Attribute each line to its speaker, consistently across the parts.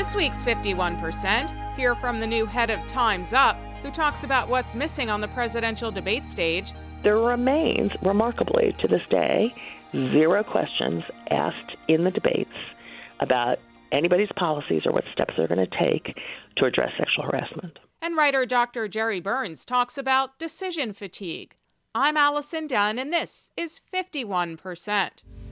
Speaker 1: this week's 51%, hear from the new head of Time's Up, who talks about what's missing on the presidential debate stage.
Speaker 2: There remains, remarkably, to this day, 0 questions asked in the debates about anybody's policies or what steps they're going to take to address sexual harassment.
Speaker 1: And writer Dr. Jerry Burns talks about decision fatigue. I'm Allison Dunn, and this is 51%.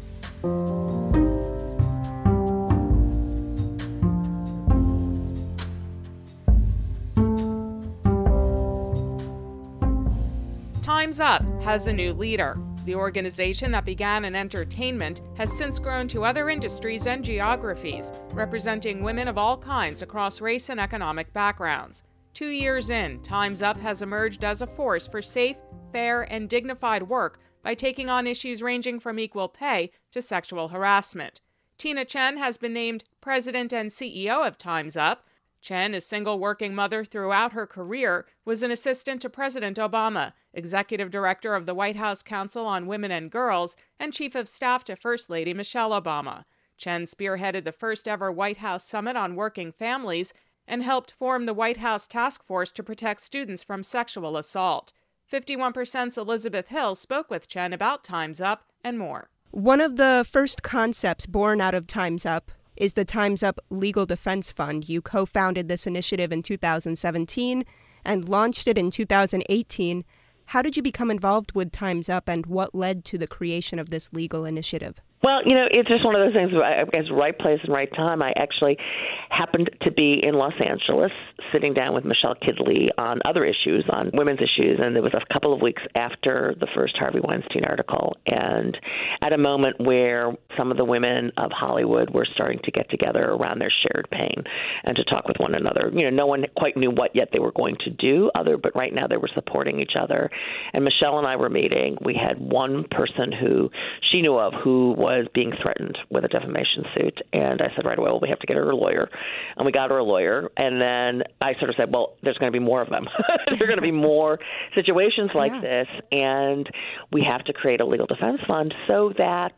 Speaker 1: Time's Up has a new leader. The organization that began in entertainment has since grown to other industries and geographies, representing women of all kinds across race and economic backgrounds. 2 years in, Time's Up has emerged as a force for safe, fair, and dignified work by taking on issues ranging from equal pay to sexual harassment. Tina Chen has been named president and CEO of Time's Up. Chen, a single working mother throughout her career, was an assistant to President Obama, executive director of the White House Council on Women and Girls, and chief of staff to First Lady Michelle Obama. Chen spearheaded the first ever White House Summit on Working Families and helped form the White House Task Force to protect students from sexual assault. 51%'s Elizabeth Hill spoke with Chen about Time's Up and more.
Speaker 3: One of the first concepts born out of Time's Up is the Time's Up Legal Defense Fund. You co-founded this initiative in 2017 and launched it in 2018. How did you become involved with Time's Up, and what led to the creation of this legal initiative?
Speaker 2: Well, it's just one of those things, I guess, right place and right time. I actually happened to be in Los Angeles sitting down with Michelle Kidley on other issues, on women's issues, and it was a couple of weeks after the first Harvey Weinstein article, and at a moment where some of the women of Hollywood were starting to get together around their shared pain and to talk with one another. No one quite knew what yet they were going to do, but right now they were supporting each other. And Michelle and I were meeting. We had one person who she knew of who was being threatened with a defamation suit. And I said right away, well, we have to get her a lawyer. And we got her a lawyer. And then I sort of said, well, there's going to be more of them. There are going to be more situations like this. And we have to create a legal defense fund so that,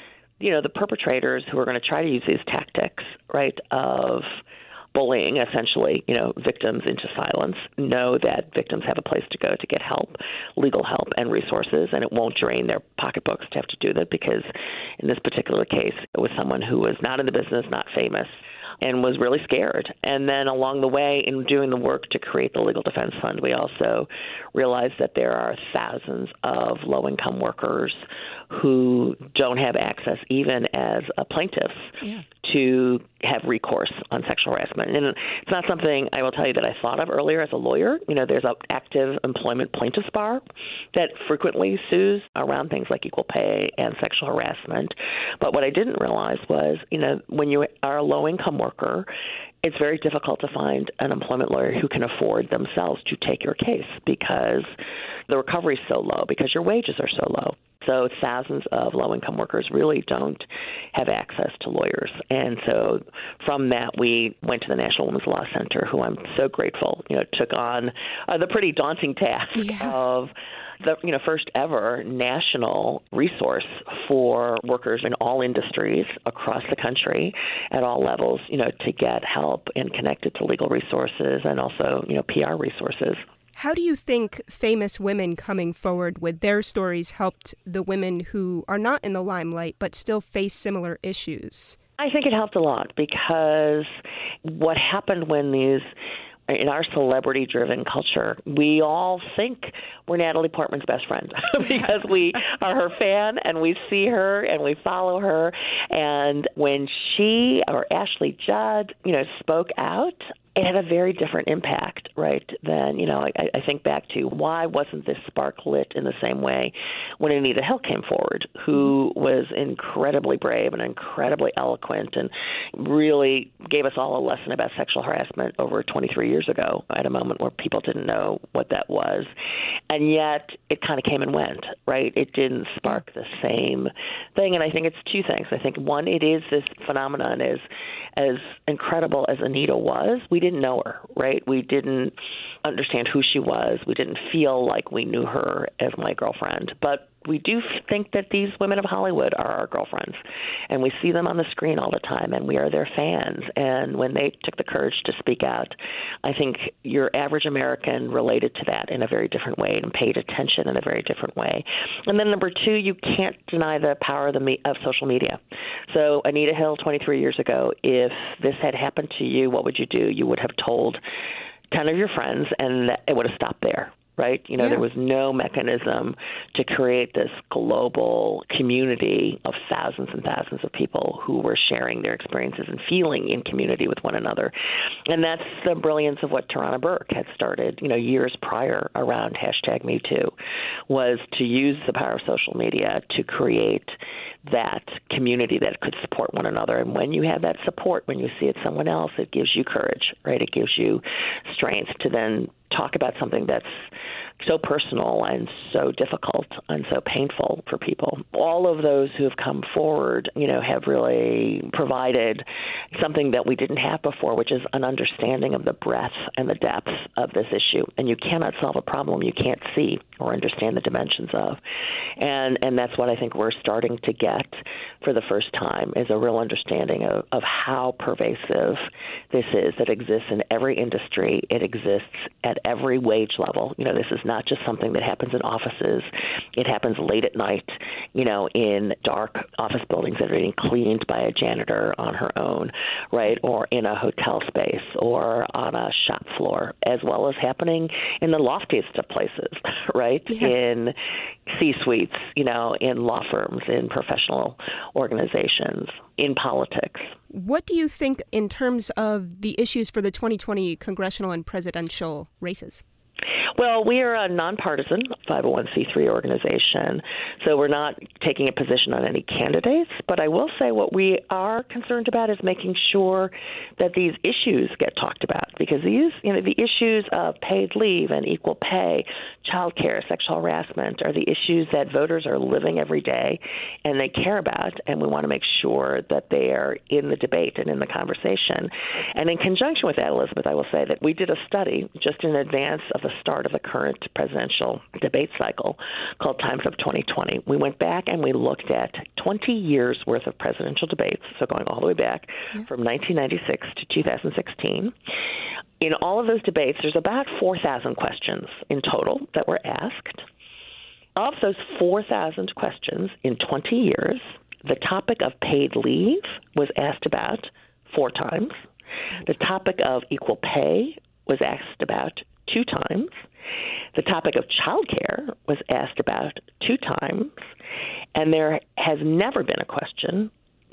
Speaker 2: the perpetrators who are going to try to use these tactics, right, of bullying, essentially, victims into silence, know that victims have a place to go to get help, legal help and resources, and it won't drain their pocketbooks to have to do that, because in this particular case, it was someone who was not in the business, not famous, and was really scared. And then along the way, in doing the work to create the Legal Defense Fund, we also realized that there are thousands of low-income workers who don't have access, even as plaintiffs, to have recourse on sexual harassment. And it's not something, I will tell you, that I thought of earlier as a lawyer. There's an active employment plaintiffs bar that frequently sues around things like equal pay and sexual harassment. But what I didn't realize was, when you are a low-income worker, it's very difficult to find an employment lawyer who can afford themselves to take your case, because the recovery is so low, because your wages are so low. So thousands of low-income workers really don't have access to lawyers. And so from that, we went to the National Women's Law Center, who I'm so grateful, took on the pretty daunting task of the first ever national resource for workers in all industries across the country at all levels, to get help and connected to legal resources and also, PR resources.
Speaker 3: How do you think famous women coming forward with their stories helped the women who are not in the limelight but still face similar issues?
Speaker 2: I think it helped a lot, because what happened when in our celebrity-driven culture, we all think we're Natalie Portman's best friend because we are her fan and we see her and we follow her. And when she or Ashley Judd, spoke out, it had a very different impact, right, than, I think back to why wasn't this spark lit in the same way when Anita Hill came forward, who was incredibly brave and incredibly eloquent and really gave us all a lesson about sexual harassment over 23 years ago at a moment where people didn't know what that was. And yet it kind of came and went, right? It didn't spark the same thing. And I think it's two things. I think, one, it is this phenomenon as incredible as Anita was, we didn't know her, right? We didn't understand who she was. We didn't feel like we knew her as my girlfriend. But we do think that these women of Hollywood are our girlfriends, and we see them on the screen all the time, and we are their fans. And when they took the courage to speak out, I think your average American related to that in a very different way and paid attention in a very different way. And then number two, you can't deny the power of social media. So Anita Hill, 23 years ago, if this had happened to you, what would you do? You would have told 10 of your friends, and it would have stopped there. Right? There was no mechanism to create this global community of thousands and thousands of people who were sharing their experiences and feeling in community with one another. And that's the brilliance of what Tarana Burke had started, years prior around #MeToo, was to use the power of social media to create that community that could support one another. And when you have that support, when you see it someone else, it gives you courage, right? It gives you strength to then talk about something that's so personal and so difficult and so painful for people. All of those who have come forward, have really provided something that we didn't have before, which is an understanding of the breadth and the depth of this issue. And you cannot solve a problem you can't see or understand the dimensions of. And that's what I think we're starting to get for the first time, is a real understanding of how pervasive this is, that exists in every industry. It exists at every wage level. This is not just something that happens in offices. It happens late at night, in dark office buildings that are being cleaned by a janitor on her own, right, or in a hotel space or on a shop floor, as well as happening in the loftiest of places, right, in C-suites, in law firms, in professional organizations, in politics.
Speaker 3: What do you think in terms of the issues for the 2020 congressional and presidential races?
Speaker 2: Well, we are a nonpartisan 501c3 organization, so we're not taking a position on any candidates. But I will say what we are concerned about is making sure that these issues get talked about, because these, the issues of paid leave and equal pay, child care, sexual harassment are the issues that voters are living every day and they care about, and we want to make sure that they are in the debate and in the conversation. And in conjunction with that, Elizabeth, I will say that we did a study just in advance of the start of the current presidential debate cycle called Times Up 2020. We went back and we looked at 20 years worth of presidential debates, so going all the way back from 1996 to 2016. In all of those debates, there's about 4,000 questions in total that were asked. Of those 4,000 questions in 20 years, the topic of paid leave was asked about 4 times. The topic of equal pay was asked about 2 times. The topic of child care was asked about 2 times. And there has never been a question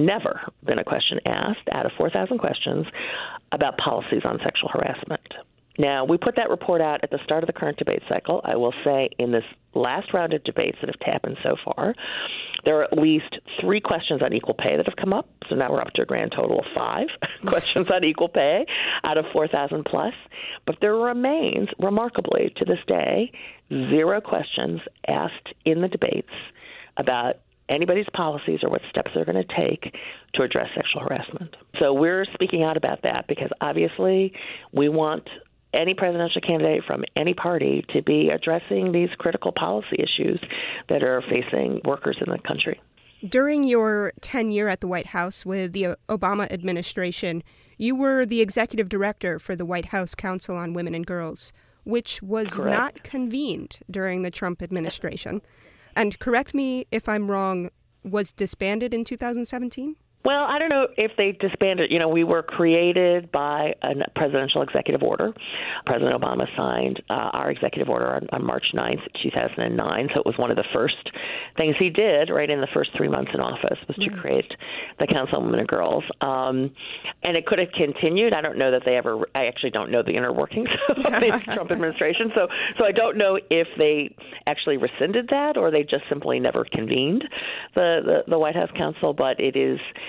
Speaker 2: asked out of 4,000 questions about policies on sexual harassment. Now, we put that report out at the start of the current debate cycle. I will say in this last round of debates that have happened so far, there are at least 3 questions on equal pay that have come up. So now we're up to a grand total of 5 questions on equal pay out of 4,000 plus. But there remains, remarkably, to this day, 0 questions asked in the debates about anybody's policies or what steps they're going to take to address sexual harassment. So we're speaking out about that because obviously we want any presidential candidate from any party to be addressing these critical policy issues that are facing workers in the country.
Speaker 3: During your tenure at the White House with the Obama administration, you were the executive director for the White House Council on Women and Girls, which was
Speaker 2: Correct.
Speaker 3: Not convened during the Trump administration. And correct me if I'm wrong, was disbanded in 2017?
Speaker 2: Well, I don't know if they disbanded. We were created by a presidential executive order. President Obama signed our executive order on March 9th, 2009. So it was one of the first things he did right in the first 3 months in office was to create the Council on Women and Girls. And it could have continued. I don't know that they ever – I actually don't know the inner workings of the Trump administration. So I don't know if they actually rescinded that or they just simply never convened the White House Council. But it is –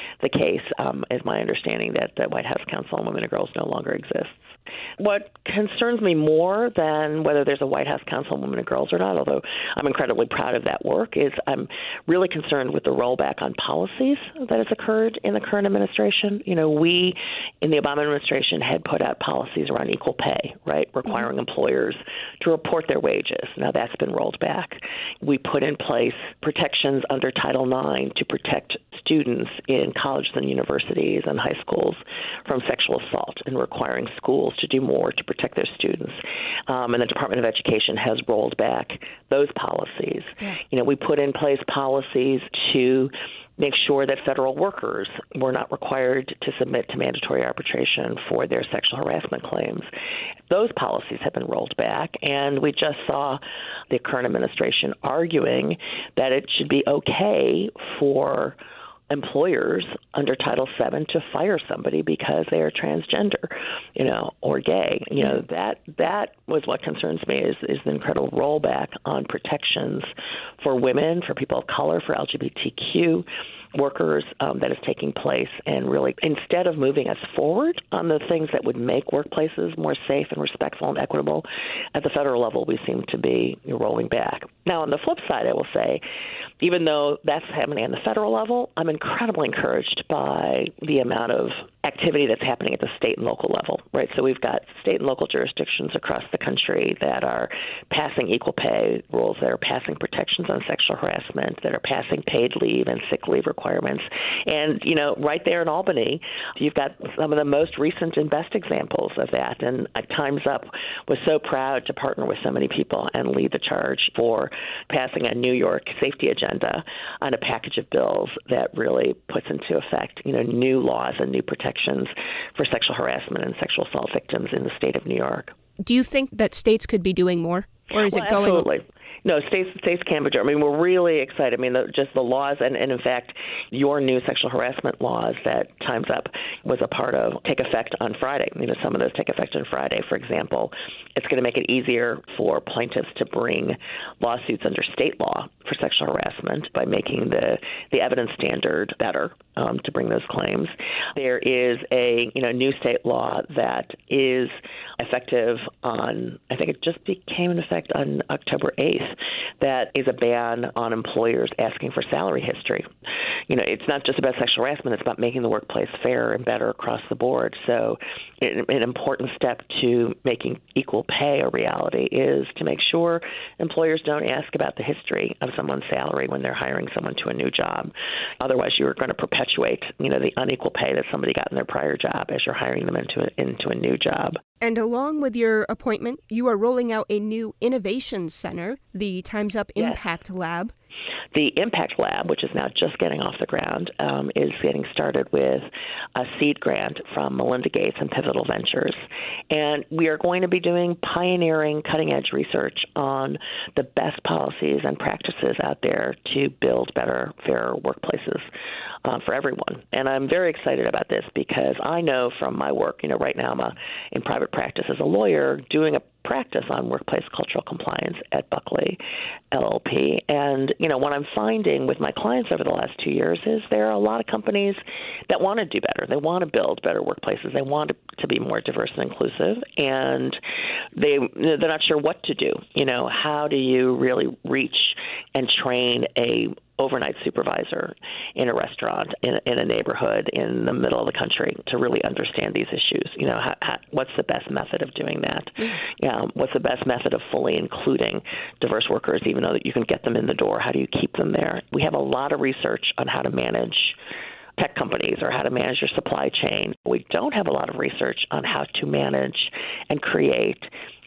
Speaker 2: the case, is my understanding that the White House Council on Women and Girls no longer exists. What concerns me more than whether there's a White House Council on Women and Girls or not, although I'm incredibly proud of that work, is I'm really concerned with the rollback on policies that has occurred in the current administration. We in the Obama administration had put out policies around equal pay, right, requiring employers to report their wages. Now that's been rolled back. We put in place protections under Title IX to protect students in colleges and universities and high schools from sexual assault and requiring schools to do more to protect their students. And the Department of Education has rolled back those policies. Yeah. We put in place policies to make sure that federal workers were not required to submit to mandatory arbitration for their sexual harassment claims. Those policies have been rolled back, and we just saw the current administration arguing that it should be okay for employers under Title VII to fire somebody because they are transgender, or gay. That was what concerns me is the incredible rollback on protections for women, for people of color, for LGBTQ workers that is taking place. And really, instead of moving us forward on the things that would make workplaces more safe and respectful and equitable, at the federal level, we seem to be rolling back. Now, on the flip side, I will say, even though that's happening on the federal level, I'm incredibly encouraged by the amount of activity that's happening at the state and local level, right? So we've got state and local jurisdictions across the country that are passing equal pay rules, that are passing protections on sexual harassment, that are passing paid leave and sick leave requirements. And, right there in Albany, you've got some of the most recent and best examples of that. And Time's Up was so proud to partner with so many people and lead the charge for passing a New York safety agenda on a package of bills that really puts into effect, new laws and new protections for sexual harassment and sexual assault victims in the state of New York.
Speaker 3: Do you think that states could be doing more? Or is it going?
Speaker 2: Absolutely. No, states can be doing. We're really excited. Just the laws, and in fact, your new sexual harassment laws that Time's Up was a part of take effect on Friday. Some of those take effect on Friday. For example, it's going to make it easier for plaintiffs to bring lawsuits under state law for sexual harassment by making the evidence standard better to bring those claims. There is a new state law that is effective on, I think it just became in effect on October 8th, that is a ban on employers asking for salary history. It's not just about sexual harassment, it's about making the workplace fair and better across the board. So an important step to making equal pay a reality is to make sure employers don't ask about the history of someone's salary when they're hiring someone to a new job. Otherwise, you're going to perpetuate, the unequal pay that somebody got in their prior job as you're hiring them into a new job.
Speaker 3: And along with your appointment, you are rolling out a new innovation center, the Time's Up Impact Lab.
Speaker 2: The Impact Lab, which is now just getting off the ground, is getting started with a seed grant from Melinda Gates and Pivotal Ventures. And we are going to be doing pioneering, cutting-edge research on the best policies and practices out there to build better, fairer workplaces for everyone. And I'm very excited about this because I know from my work, right now I'm in private practice as a lawyer doing a practice on workplace cultural compliance at Buckley LLP. And, what I'm finding with my clients over the last 2 years is there are a lot of companies that want to do better. They want to build better workplaces. They want to be more diverse and inclusive. And they're not sure what to do. How do you really reach and train a overnight supervisor in a restaurant, in a neighborhood, in the middle of the country to really understand these issues? What's the best method of doing that? What's the best method of fully including diverse workers, even though that you can get them in the door? How do you keep them there? We have a lot of research on how to manage tech companies or how to manage your supply chain. We don't have a lot of research on how to manage and create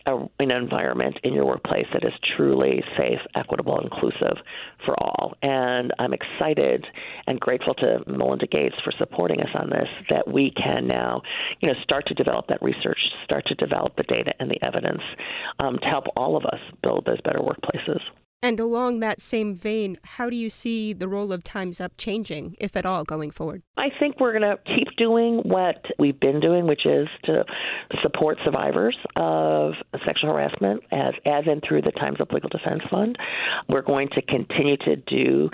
Speaker 2: an environment in your workplace that is truly safe, equitable, inclusive for all. And I'm excited and grateful to Melinda Gates for supporting us on this, that we can now, start to develop that research, start to develop the data and the evidence to help all of us build those better workplaces.
Speaker 3: And along that same vein, how do you see the role of Time's Up changing, if at all, going forward?
Speaker 2: I think we're going to keep doing what we've been doing, which is to support survivors of sexual harassment, as in through the Time's Up Legal Defense Fund. We're going to continue to do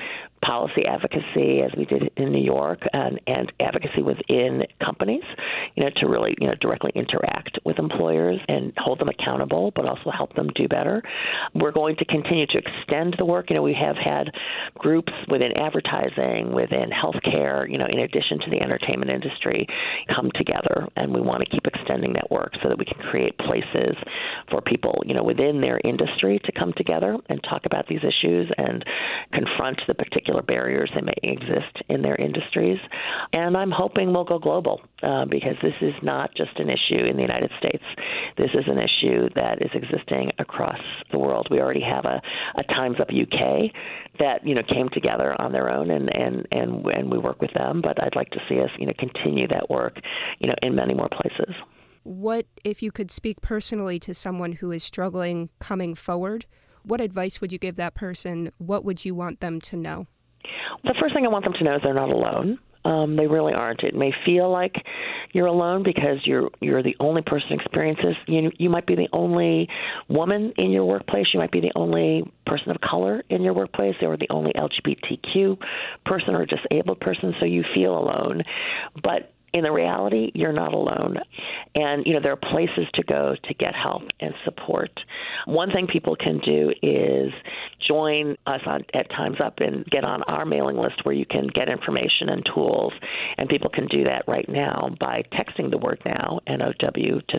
Speaker 2: policy advocacy as we did in New York, and advocacy within companies, to really, directly interact with employers and hold them accountable, but also help them do better. We're going to continue to extend the work. We have had groups within advertising, within healthcare, in addition to the entertainment industry, come together, and we want to keep extending that work so that we can create places for people, within their industry to come together and talk about these issues and confront the particular barriers that may exist in their industries. And I'm hoping we'll go global because this is not just an issue in the United States. This is an issue that is existing across the world. We already have a Time's Up UK that came together on their own, and we work with them. But I'd like to see us continue that work in many more places.
Speaker 3: What, if you could speak personally to someone who is struggling coming forward, what advice would you give that person? What would you want them to know?
Speaker 2: The first thing I want them to know is they're not alone. They really aren't. It may feel like you're alone because you're the only person who experiences. You might be the only woman in your workplace. You might be the only person of color in your workplace, or the only LGBTQ person or disabled person. So you feel alone, but in the reality, you're not alone. And, there are places to go to get help and support. One thing people can do is join us at Time's Up and get on our mailing list where you can get information and tools. And people can do that right now by texting the word NOW, N-O-W, to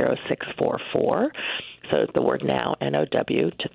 Speaker 2: 30644. So the word NOW, N-O-W, to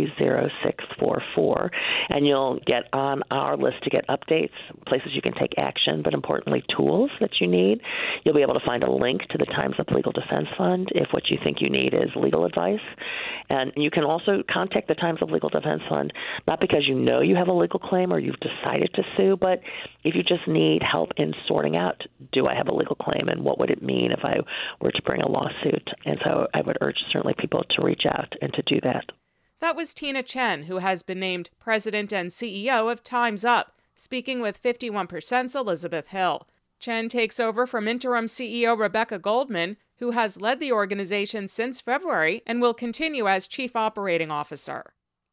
Speaker 2: 30644. And you'll get on our list to get updates, places you can take action, but importantly, tools that you need. You'll be able to find a link to the Time's Up Legal Defense Fund if what you think you need is legal advice. And you can also contact the Time's Up Legal Defense Fund, not because you know you have a legal claim or you've decided to sue, but if you just need help in sorting out, do I have a legal claim, and what would it mean if I were to bring a lawsuit? And so I would urge certainly people to reach out and to do that.
Speaker 1: That was Tina Chen, who has been named President and CEO of Time's Up, speaking with 51%'s Elizabeth Hill. Chen takes over from interim CEO Rebecca Goldman, who has led the organization since February and will continue as Chief Operating Officer.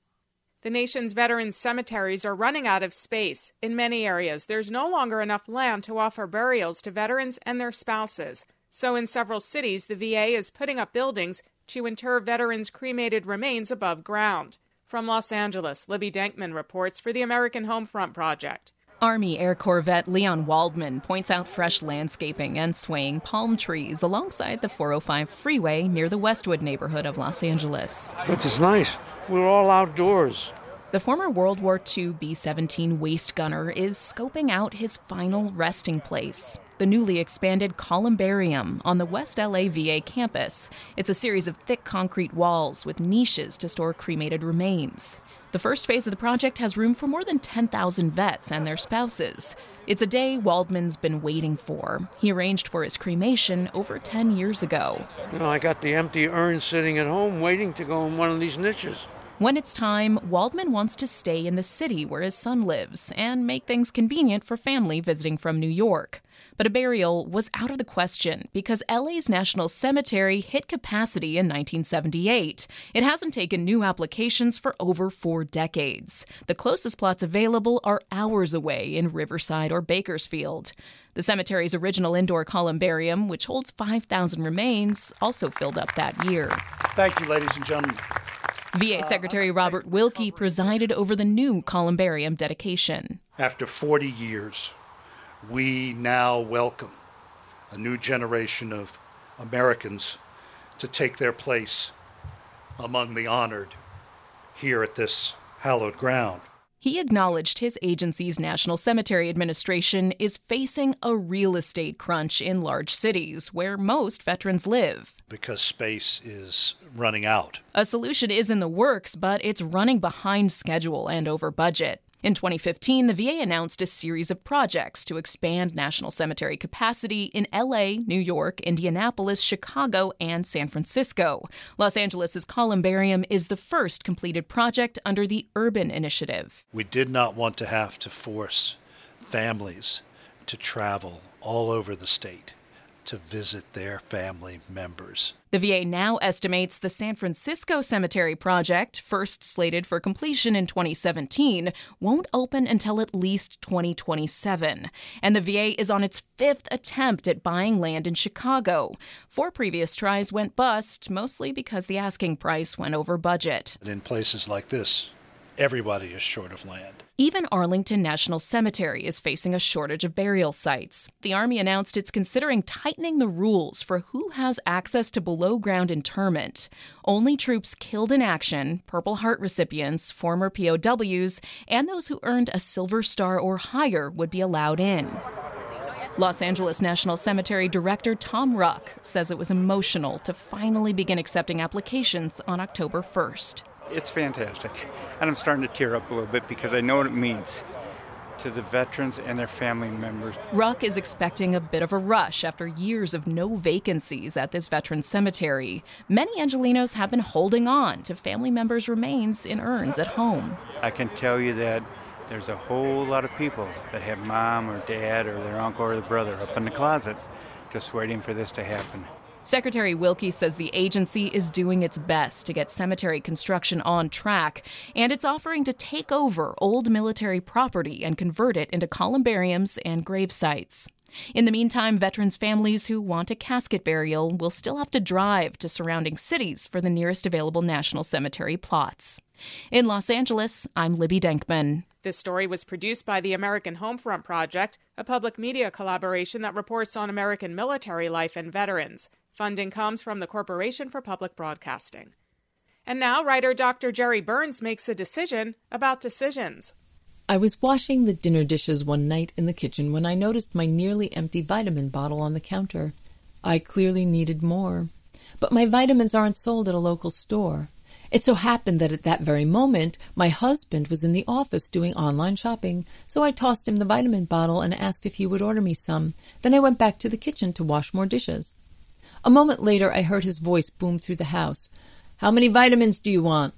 Speaker 1: The nation's veterans' cemeteries are running out of space. In many areas, there's no longer enough land to offer burials to veterans and their spouses. So in several cities, the VA is putting up buildings to inter veterans' cremated remains above ground. From Los Angeles, Libby Denkman reports for the American Homefront Project.
Speaker 4: Army Air Corps vet Leon Waldman points out fresh landscaping and swaying palm trees alongside the 405 freeway near the Westwood neighborhood of Los Angeles.
Speaker 5: But it's nice. We're all outdoors.
Speaker 4: The former World War II B-17 waist gunner is scoping out his final resting place, the newly expanded Columbarium on the West LA VA campus. It's a series of thick concrete walls with niches to store cremated remains. The first phase of the project has room for more than 10,000 vets and their spouses. It's a day Waldman's been waiting for. He arranged for his cremation over 10 years ago.
Speaker 5: I got the empty urn sitting at home waiting to go in one of these niches.
Speaker 4: When it's time, Waldman wants to stay in the city where his son lives and make things convenient for family visiting from New York. But a burial was out of the question because LA's National Cemetery hit capacity in 1978. It hasn't taken new applications for over 4 decades. The closest plots available are hours away in Riverside or Bakersfield. The cemetery's original indoor columbarium, which holds 5,000 remains, also filled up that year.
Speaker 6: Thank you, ladies and gentlemen.
Speaker 4: VA Secretary Robert Wilkie presided over the new columbarium dedication.
Speaker 6: After 40 years, we now welcome a new generation of Americans to take their place among the honored here at this hallowed ground.
Speaker 4: He acknowledged his agency's National Cemetery Administration is facing a real estate crunch in large cities where most veterans live.
Speaker 6: Because space is running out.
Speaker 4: A solution is in the works, but it's running behind schedule and over budget. In 2015, the VA announced a series of projects to expand national cemetery capacity in LA, New York, Indianapolis, Chicago, and San Francisco. Los Angeles' Columbarium is the first completed project under the Urban Initiative.
Speaker 6: We did not want to have to force families to travel all over the state to visit their family members.
Speaker 4: The VA now estimates the San Francisco Cemetery project, first slated for completion in 2017, won't open until at least 2027. And the VA is on its 5th attempt at buying land in Chicago. 4 previous tries went bust, mostly because the asking price went over budget.
Speaker 6: And in places like this, everybody is short of land.
Speaker 4: Even Arlington National Cemetery is facing a shortage of burial sites. The Army announced it's considering tightening the rules for who has access to below-ground interment. Only troops killed in action, Purple Heart recipients, former POWs, and those who earned a Silver Star or higher would be allowed in. Los Angeles National Cemetery Director Tom Ruck says it was emotional to finally begin accepting applications on October 1st.
Speaker 7: It's fantastic, and I'm starting to tear up a little bit because I know what it means to the veterans and their family members.
Speaker 4: Ruck is expecting a bit of a rush after years of no vacancies at this veteran cemetery. Many Angelenos have been holding on to family members' remains in urns at home.
Speaker 7: I can tell you that there's a whole lot of people that have mom or dad or their uncle or their brother up in the closet just waiting for this to happen.
Speaker 4: Secretary Wilkie says the agency is doing its best to get cemetery construction on track, and it's offering to take over old military property and convert it into columbariums and grave sites. In the meantime, veterans' families who want a casket burial will still have to drive to surrounding cities for the nearest available national cemetery plots. In Los Angeles, I'm Libby Denkman.
Speaker 1: This story was produced by the American Homefront Project, a public media collaboration that reports on American military life and veterans. Funding comes from the Corporation for Public Broadcasting. And now, writer Dr. Jerry Burns makes a decision about decisions.
Speaker 8: I was washing the dinner dishes one night in the kitchen when I noticed my nearly empty vitamin bottle on the counter. I clearly needed more. But my vitamins aren't sold at a local store. It so happened that at that very moment, my husband was in the office doing online shopping, so I tossed him the vitamin bottle and asked if he would order me some. Then I went back to the kitchen to wash more dishes. A moment later, I heard his voice boom through the house. "How many vitamins do you want?"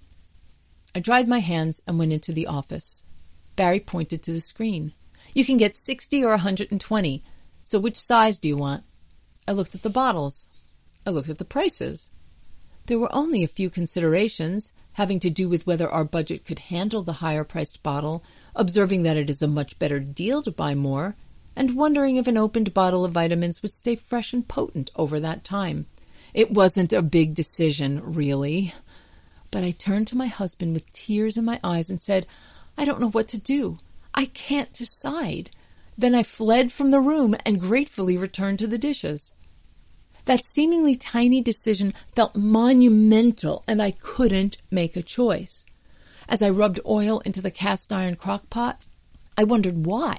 Speaker 8: I dried my hands and went into the office. Barry pointed to the screen. "You can get 60 or 120. So which size do you want?" I looked at the bottles. I looked at the prices. There were only a few considerations, having to do with whether our budget could handle the higher-priced bottle, observing that it is a much better deal to buy more, and wondering if an opened bottle of vitamins would stay fresh and potent over that time. It wasn't a big decision, really. But I turned to my husband with tears in my eyes and said, "I don't know what to do. I can't decide." Then I fled from the room and gratefully returned to the dishes. That seemingly tiny decision felt monumental, and I couldn't make a choice. As I rubbed oil into the cast-iron crock-pot, I wondered why.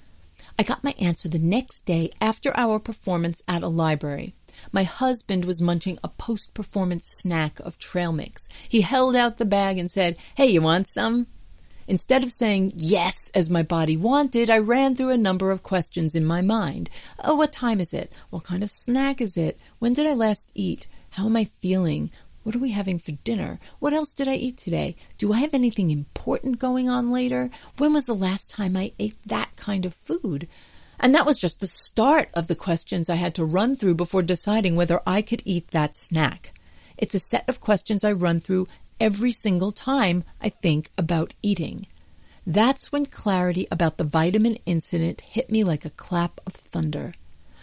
Speaker 8: I got my answer the next day after our performance at a library. My husband was munching a post-performance snack of trail mix. He held out the bag and said, "Hey, you want some?" Instead of saying yes as my body wanted, I ran through a number of questions in my mind. Oh, what time is it? What kind of snack is it? When did I last eat? How am I feeling? What are we having for dinner? What else did I eat today? Do I have anything important going on later? When was the last time I ate that kind of food? And that was just the start of the questions I had to run through before deciding whether I could eat that snack. It's a set of questions I run through every single time I think about eating. That's when clarity about the vitamin incident hit me like a clap of thunder.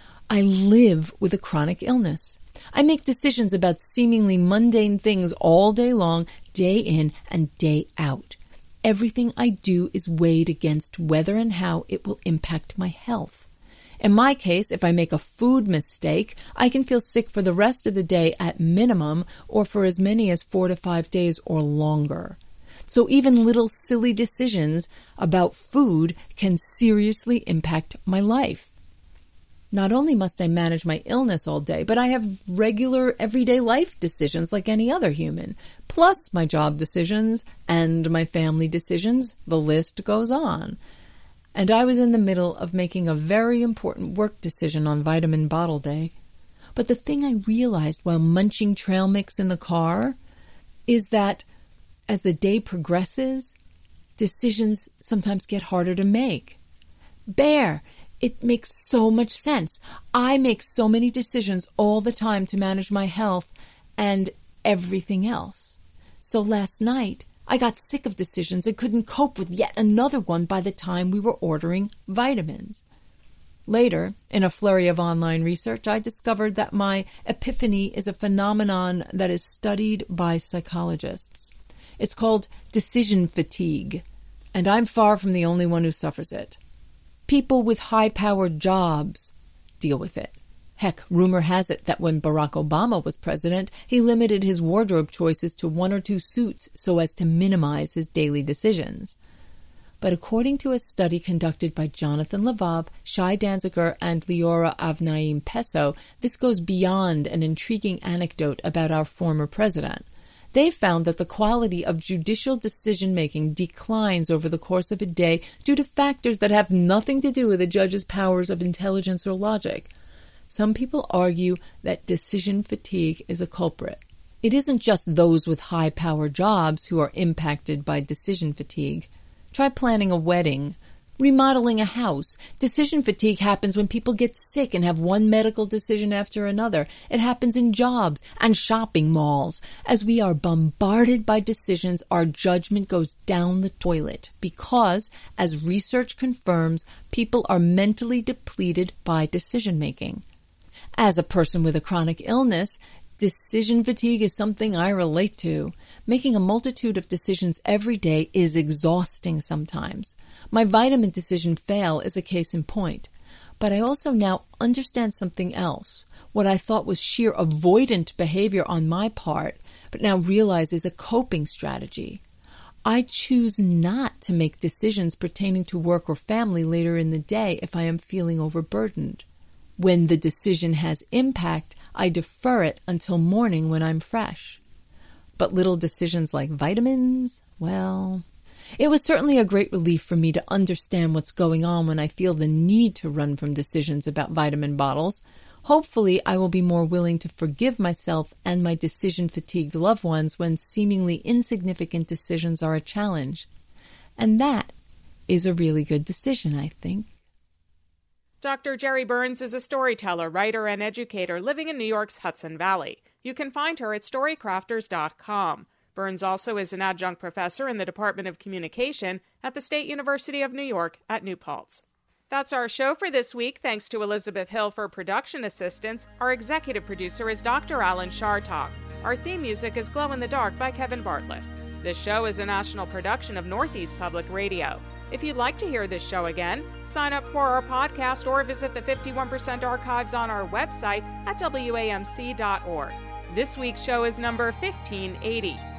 Speaker 8: I live with a chronic illness. I make decisions about seemingly mundane things all day long, day in and day out. Everything I do is weighed against whether and how it will impact my health. In my case, if I make a food mistake, I can feel sick for the rest of the day at minimum, or for as many as 4 to 5 days or longer. So even little silly decisions about food can seriously impact my life. Not only must I manage my illness all day, but I have regular everyday life decisions like any other human, plus my job decisions and my family decisions. The list goes on. And I was in the middle of making a very important work decision on vitamin bottle day. But the thing I realized while munching trail mix in the car is that as the day progresses, decisions sometimes get harder to make. Bear, It makes so much sense. I make so many decisions all the time to manage my health and everything else. So last night, I got sick of decisions and couldn't cope with yet another one by the time we were ordering vitamins. Later, in a flurry of online research, I discovered that my epiphany is a phenomenon that is studied by psychologists. It's called decision fatigue, and I'm far from the only one who suffers it. People with high-powered jobs deal with it. Heck, rumor has it that when Barack Obama was president, he limited his wardrobe choices to 1 or 2 suits so as to minimize his daily decisions. But according to a study conducted by Jonathan Lavab, Shai Danziger, and Leora Avnaim-Peso, this goes beyond an intriguing anecdote about our former president. They found that the quality of judicial decision-making declines over the course of a day due to factors that have nothing to do with a judge's powers of intelligence or logic. Some people argue that decision fatigue is a culprit. It isn't just those with high-power jobs who are impacted by decision fatigue. Try planning a wedding, remodeling a house. Decision fatigue happens when people get sick and have one medical decision after another. It happens in jobs and shopping malls. As we are bombarded by decisions, our judgment goes down the toilet because, as research confirms, people are mentally depleted by decision-making. As a person with a chronic illness, decision fatigue is something I relate to. Making a multitude of decisions every day is exhausting sometimes. My vitamin decision fail is a case in point. But I also now understand something else, what I thought was sheer avoidant behavior on my part, but now realize is a coping strategy. I choose not to make decisions pertaining to work or family later in the day if I am feeling overburdened. When the decision has impact, I defer it until morning when I'm fresh. But little decisions like vitamins, well, it was certainly a great relief for me to understand what's going on when I feel the need to run from decisions about vitamin bottles. Hopefully, I will be more willing to forgive myself and my decision-fatigued loved ones when seemingly insignificant decisions are a challenge. And that is a really good decision, I think.
Speaker 1: Dr. Jerry Burns is a storyteller, writer, and educator living in New York's Hudson Valley. You can find her at storycrafters.com. Burns also is an adjunct professor in the Department of Communication at the State University of New York at New Paltz. That's our show for this week. Thanks to Elizabeth Hill for production assistance. Our executive producer is Dr. Alan Chartok. Our theme music is Glow in the Dark by Kevin Bartlett. This show is a national production of Northeast Public Radio. If you'd like to hear this show again, sign up for our podcast or visit the 51% archives on our website at WAMC.org. This week's show is number 1580.